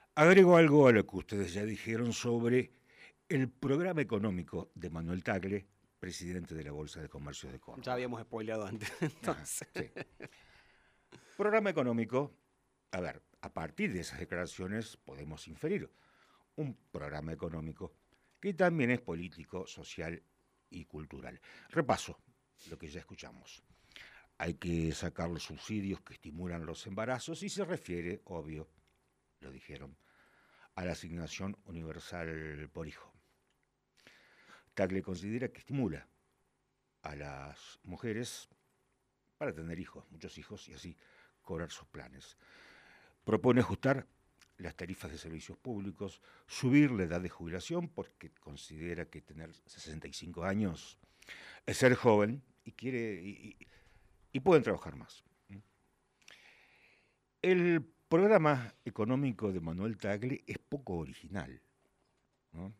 Agrego algo a lo que ustedes ya dijeron sobre el programa económico de Manuel Tagle, presidente de la Bolsa de Comercio de Ya Córdoba. habíamos spoileado antes, Ajá, entonces. sí. Programa económico, a ver, a partir de esas declaraciones podemos inferir un programa económico que también es político, social y cultural. Repaso lo que ya escuchamos. Hay que sacar los subsidios que estimulan los embarazos y se refiere, obvio, lo dijeron, a la asignación universal por hijo. Tagle considera que estimula a las mujeres para tener hijos, muchos hijos, y así cobrar sus planes. Propone ajustar las tarifas de servicios públicos, subir la edad de jubilación porque considera que tener 65 años es ser joven y quiere y pueden trabajar más. El programa económico de Manuel Tagle es poco original, ¿no?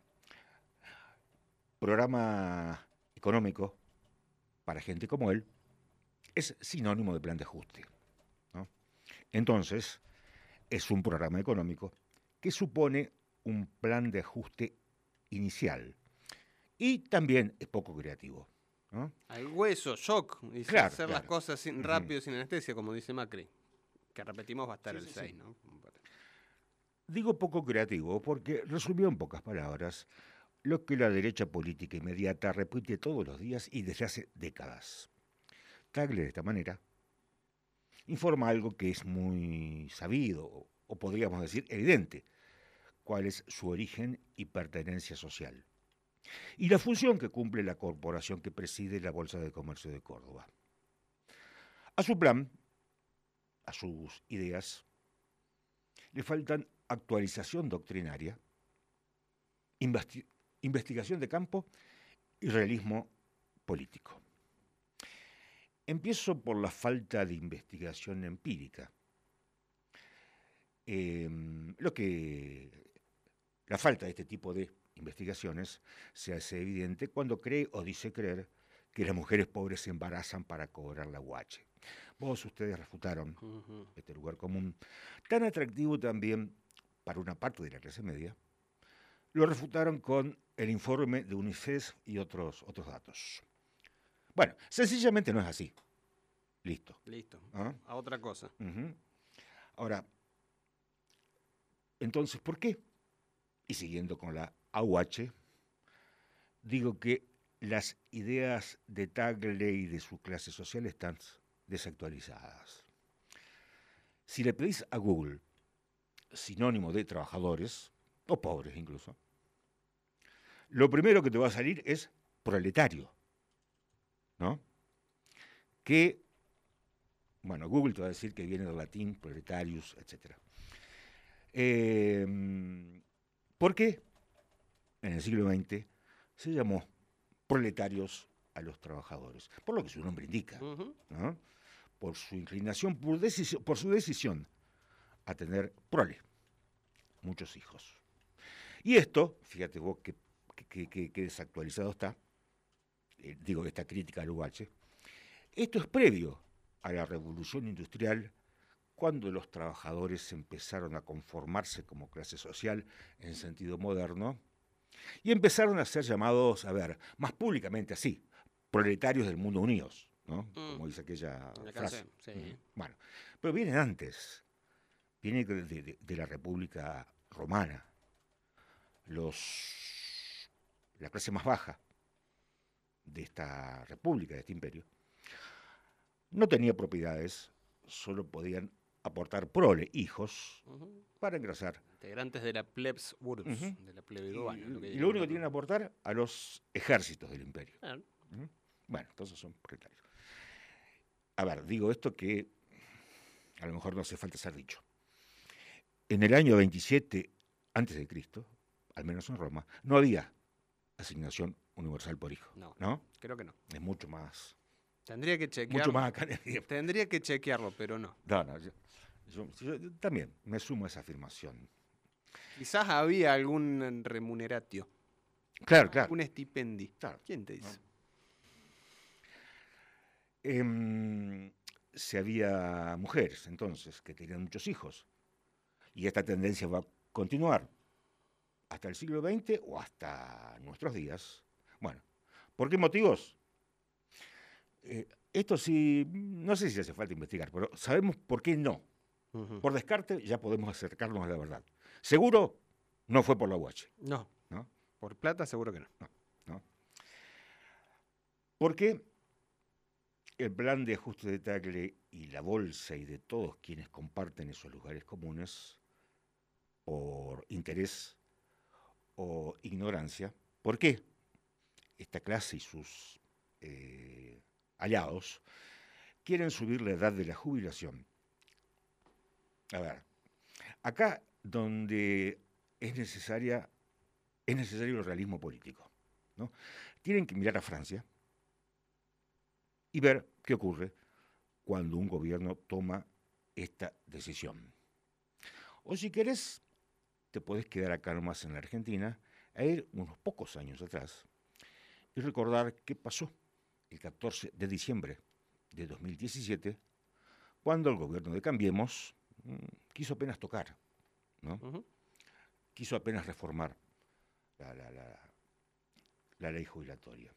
Programa económico para gente como él es sinónimo de plan de ajuste, ¿no? Entonces, es un programa económico que supone un plan de ajuste inicial y también es poco creativo, ¿no? Al hueso, shock, dice, Claro, hacer las claro. cosas Ujú. rápido, sin anestesia, como dice Macri. Que repetimos va a estar Sí, el sí, sí. 6, ¿no? Digo poco creativo porque resumió en pocas palabras lo que la derecha política inmediata repite todos los días y desde hace décadas. Tagle, de esta manera, informa algo que es muy sabido, o podríamos decir evidente, cuál es su origen y pertenencia social, y la función que cumple la corporación que preside la Bolsa de Comercio de Córdoba. A su plan, a sus ideas, le faltan actualización doctrinaria, investi investigación de campo y realismo político. Empiezo por la falta de investigación empírica. Lo que la falta de este tipo de investigaciones se hace evidente cuando cree o dice creer que las mujeres pobres se embarazan para cobrar la UH. Ustedes refutaron Ujú. este lugar común, tan atractivo también para una parte de la clase media, lo refutaron con el informe de UNICEF y otros datos. Bueno, sencillamente no es así. Listo. Listo. ¿Ah? A otra cosa. Uh-huh. Ahora, entonces, ¿por qué? Y siguiendo con la AUH, digo que las ideas de Tagle y de su clase social están desactualizadas. Si le pedís a Google sinónimo de trabajadores, o pobres incluso, lo primero que te va a salir es proletario, ¿no? Que, bueno, Google te va a decir que viene del latín proletarius, etc. ¿Por qué en el siglo XX se llamó proletarios a los trabajadores? Por lo que su nombre indica, Ujú. ¿no? Por su inclinación, por su decisión a tener prole, muchos hijos. Y esto, fíjate vos que desactualizado está, digo, esta crítica al UH, esto es previo a la revolución industrial, cuando los trabajadores empezaron a conformarse como clase social en sentido moderno y empezaron a ser llamados, a ver, más públicamente así, proletarios del mundo unidos, ¿no? Mm, Como dice aquella la frase. canción, sí. Bueno, pero vienen antes, viene de la República Romana, la clase más baja de esta república, de este imperio, no tenía propiedades, solo podían aportar prole, hijos, Ujú. para engrasar. Integrantes de la plebs urbs, Ujú. de la plebe Y, urbana, lo que y lo dirían único los que tienen que romanos. aportar a los ejércitos del imperio. Ah, Ujú. Bueno, entonces son proletarios. A ver, digo esto que a lo mejor no hace falta ser dicho. En el año 27 antes de Cristo, al menos en Roma, no había asignación universal por hijo, no, ¿no? creo que no. Es Tendría que mucho chequearlo. más acá en el tiempo. Tendría que chequearlo, pero no. No, no, yo también me sumo a esa afirmación. Quizás había algún remuneratio, Claro, claro, algún estipendi. claro. ¿Quién te ¿No? dice? Si había mujeres entonces que tenían muchos hijos, y esta tendencia va continuar hasta el siglo XX o hasta nuestros días. Bueno, ¿por qué motivos? Esto sí, no sé si hace falta investigar, pero sabemos por qué no. Por descarte ya podemos acercarnos a la verdad. Seguro no fue por la UH. No. ¿No? Por plata seguro que no. No. Porque el plan de ajuste de Tagle y la bolsa y de todos quienes comparten esos lugares comunes, por interés o ignorancia, ¿por qué esta clase y sus aliados quieren subir la edad de la jubilación? A ver, acá donde es necesario el realismo político, ¿no? Tienen que mirar a Francia y ver qué ocurre cuando un gobierno toma esta decisión. O si querés, te podés quedar acá nomás en la Argentina e ir unos pocos años atrás y recordar qué pasó el 14 de diciembre de 2017, cuando el gobierno de Cambiemos quiso apenas tocar, ¿no? Quiso apenas reformar la ley jubilatoria.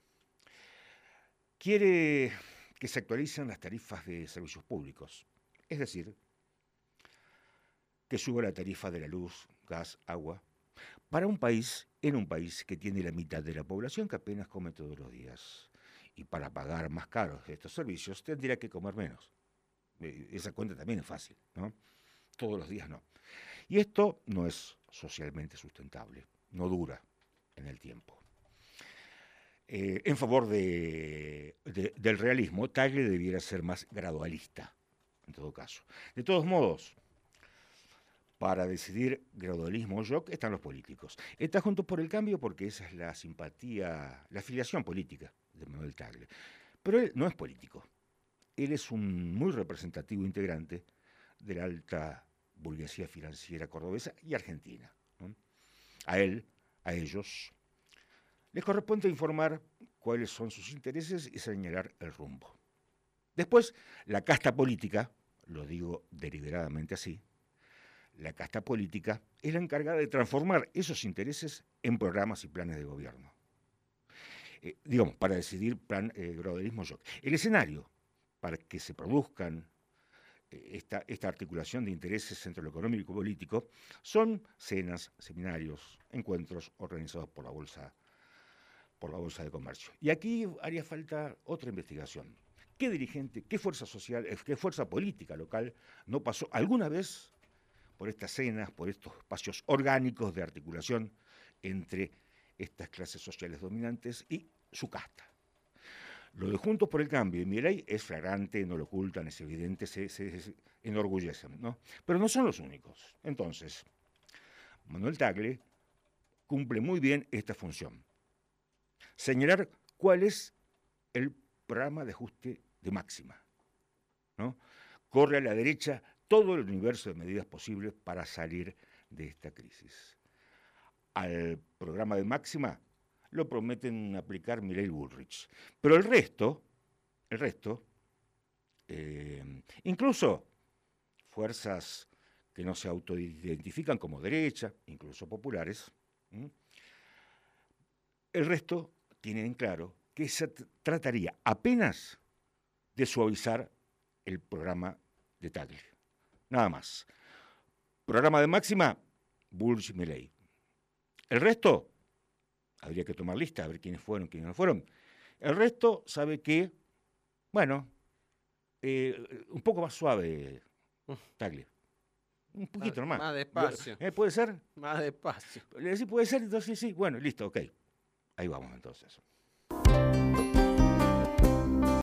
Quiere que se actualicen las tarifas de servicios públicos, es decir, que suba la tarifa de la luz, gas, agua, para en un país que tiene la mitad de la población que apenas come todos los días. Y para pagar más caros estos servicios tendría que comer menos. Esa cuenta también es fácil, ¿no? Todos los días no. Y esto no es socialmente sustentable, no dura en el tiempo. En favor del realismo, Tagle debiera ser más gradualista, en todo caso. De todos modos, para decidir gradualismo o shock están los políticos. Está Juntos por el Cambio porque esa es la simpatía, la afiliación política de Manuel Tagle. Pero él no es político. Él es un muy representativo integrante de la alta burguesía financiera cordobesa y argentina, ¿no? A ellos, les corresponde informar cuáles son sus intereses y señalar el rumbo. Después, la casta política, lo digo deliberadamente así, la casta política es la encargada de transformar esos intereses en programas y planes de gobierno. Digamos, para decidir gradualismo shock. El escenario para que se produzcan esta articulación de intereses entre lo económico y político son cenas, seminarios, encuentros organizados por la Bolsa de Comercio. Y aquí haría falta otra investigación. ¿Qué dirigente, qué fuerza social, qué fuerza política local no pasó alguna vez por estas cenas, por estos espacios orgánicos de articulación entre estas clases sociales dominantes y su casta? Lo de Juntos por el Cambio y Milei es flagrante, no lo ocultan, es evidente, se enorgullecen, ¿no? Pero no son los únicos. Entonces, Manuel Tagle cumple muy bien esta función. Señalar cuál es el programa de ajuste de máxima, ¿no? Corre a la derecha todo el universo de medidas posibles para salir de esta crisis. Al programa de máxima lo prometen aplicar Milei y Bullrich. Pero el resto, incluso fuerzas que no se autoidentifican como derecha, incluso populares, el resto tienen en claro que se trataría apenas de suavizar el programa de Tagle. Nada más. Programa de máxima, Bullrich y Milei. El resto, habría que tomar lista, a ver quiénes fueron, quiénes no fueron. El resto sabe que, bueno, un poco más suave, Tagle. Un poquito nomás. Más despacio. ¿Puede ser? Más despacio. Sí, puede ser, entonces sí. Bueno, listo, ok. Ahí vamos entonces.